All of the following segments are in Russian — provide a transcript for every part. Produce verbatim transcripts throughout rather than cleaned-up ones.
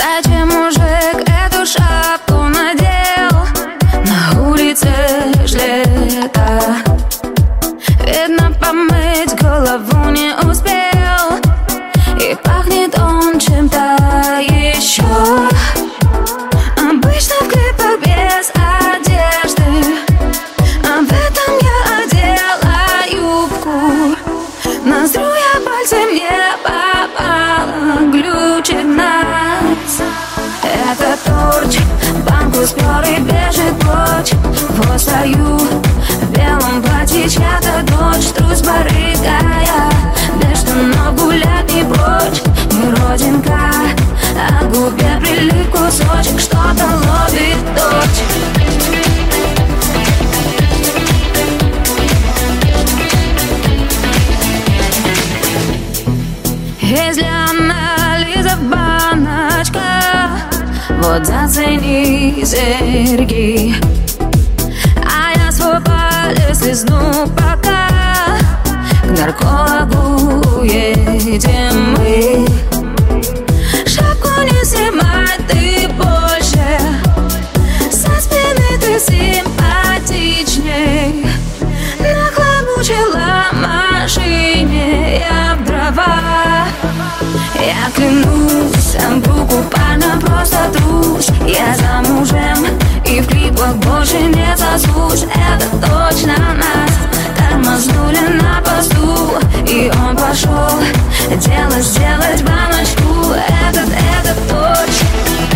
Зачем мужик эту шапку надел? На улице ж лето. Видно, помыть голову не успел, и пахнет он чем-то еще. Обычно в клипах без одежды, а в этом я одела юбку. Ноздрю я пальцем не попала, глючит нас. Это торч, банку спер и бежит прочь. Вот стою в белом платье, чья-то дочь. Трус барыгая, без штанов гулять не прочь. Не родинка, а губе прилип кусочек. Что-то ловит дочь. Если анализов баночка, вот зацени серьги. А я свой палец лизну пока. К наркологу едем мы. Шапку не снимай ты больше, со спины ты симпатичней. Нахлобучила машине я в дрова. Я клянусь, в руку парня просто трус. Я замужем и в клипах больше не соскучь. Это точно нас тормознули на посту, и он пошел дело сделать баночку. Этот, этот точно.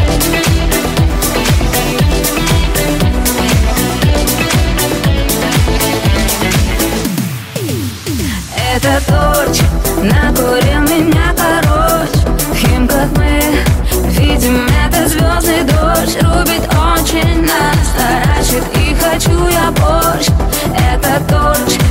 Это торч, накурил меня короче. Таким как мы, видим, это звездный дождь. Рубит очень нас, таращит, и хочу я борщ. Это торч,